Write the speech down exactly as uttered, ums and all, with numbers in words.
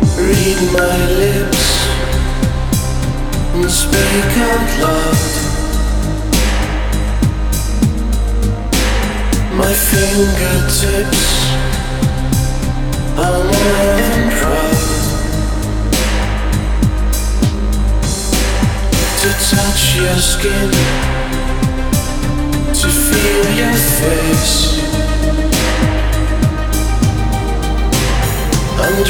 Read my lips and speak out loud. My fingertips are more than proud to touch your skin, to feel your face.